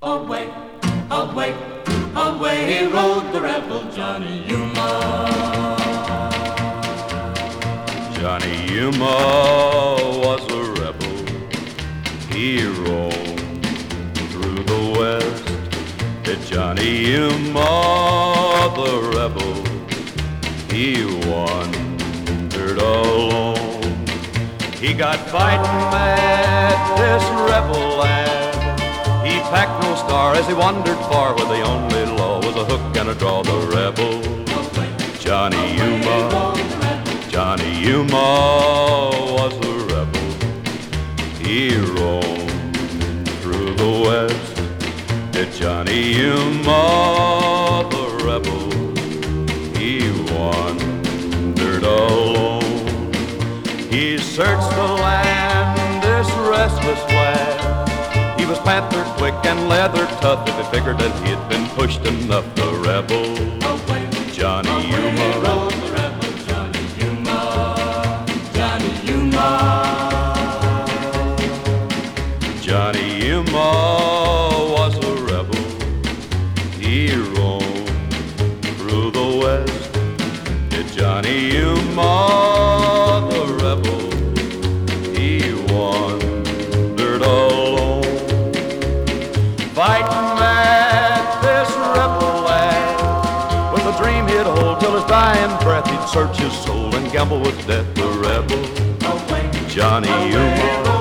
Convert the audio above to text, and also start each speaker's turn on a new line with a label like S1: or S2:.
S1: Away, away, away rode the rebel Johnny Yuma.
S2: Johnny Yuma was a rebel. He roamed through the West. Johnny Yuma, the rebel, he wandered alone. He got fighting mad, this rebel lad. He packed no star as he wandered far, where the only law was a hook and a draw. The rebel, Johnny Yuma, Johnny Yuma was a rebel. He roamed through the West. Johnny Yuma, the rebel, he wandered alone. He searched the land, this restless lad. He was panther quick and leather tough. If he figured that he had been pushed enough, the rebel, Johnny Yuma,
S1: Johnny Yuma, Johnny Yuma,
S2: Johnny Yuma was a rebel. He roamed through the West. Johnny Yuma, the rebel, he wandered alone. Fighting mad, this rebel lad, with a dream he'd hold till his dying breath. He'd search his soul and gamble with death. The rebel, Johnny Yuma.